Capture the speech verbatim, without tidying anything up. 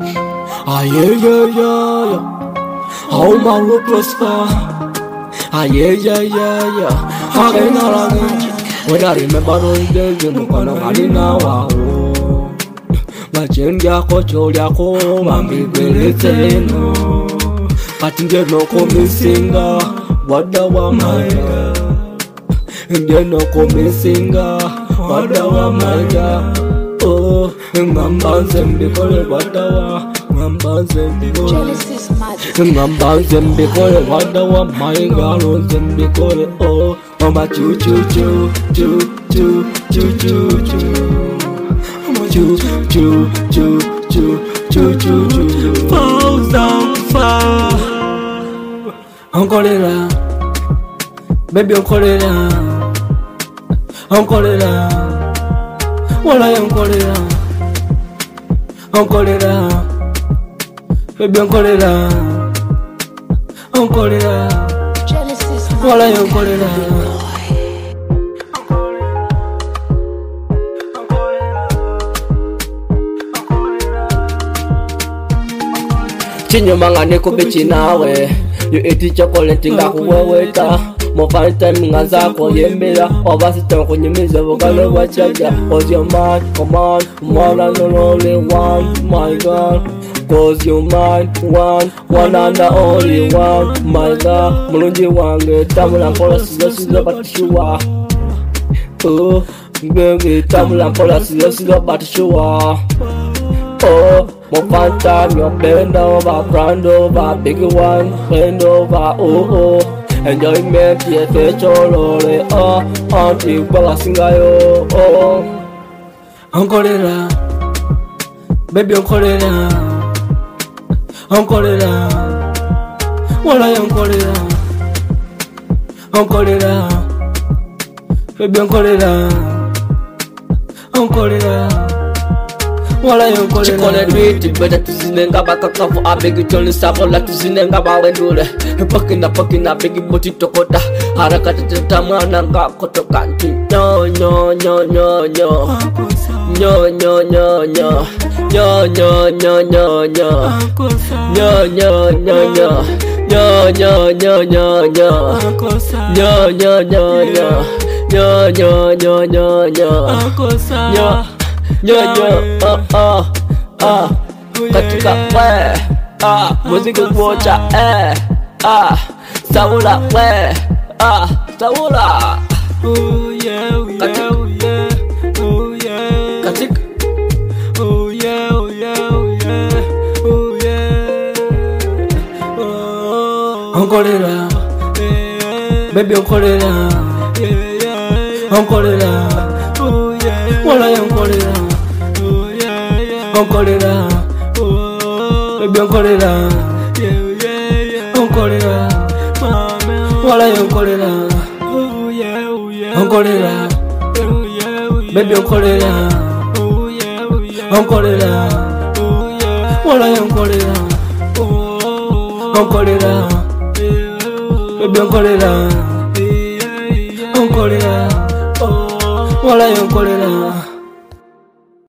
Ah yeah yeah yeah yeah. How man will prosper. Ah yeah yeah yeah yeah. How can I run? When I remember those days, you know gonna run now. Machengi yako choli yako mambibelezeno Kati ngeno komisinga wada wa maiga Ngeno komisinga wada wa maiga Oh, ngambanze mbikole wada wa Ngambanze mbikole Ngambanze mbikole wada wa maiga Lonze mbikole oh Mama chu chu chu chu chu chu chu chu Choo, choo, choo, choo, choo, choo, choo. Falls down far. Encore là, baby encore là, encore là. Voilà encore là, encore là, baby encore là, encore là. Voilà encore là. Chinyo manga neko bechi nawe You eti chocolate nga kuweweta Mo fine time nga zako yembela Oba sita kunyimize vokale wachaja Cause you're mine, come on One and the only one, my God Cause you're mine, one One and the only one, my God Mulunji wange, tamula mpola sizo sizo batishuwa Oh, baby, tamula mpola sizo sizo batishuwa Oh, more fun time, you bend over, grand over, big one, bend over, oh oh. Enjoyment, yeah, fetch all over, oh, auntie, bala singa yo, oh. Encore là, baby, encore là, encore là, voilà, encore là, encore là, baby, encore là, encore là. Chikone tweet, better to zinenga baka kafu abegi toni sabo la to zinenga ba wendule Pakina pakina begi boti tokota Harakati tetama nanga kotoka No no no no no No no no no No no no no no No no no no No no no no no No no no no No no no no no No Yo yo, oh oh, ah, katika we, ah, muziki kuocha, eh, ah, Saula we, ah, Saula. Oh yeah, oh yeah, oh yeah, oh yeah. Katika, oh yeah, oh yeah, oh yeah, oh yeah. Oh, encore là, baby encore là, encore là, oh yeah, voilà encore là. Encore là, baby encore là, encore là, voilà encore là, encore là, baby encore là, encore là, voilà encore là, encore là, baby encore là, encore là, voilà encore là.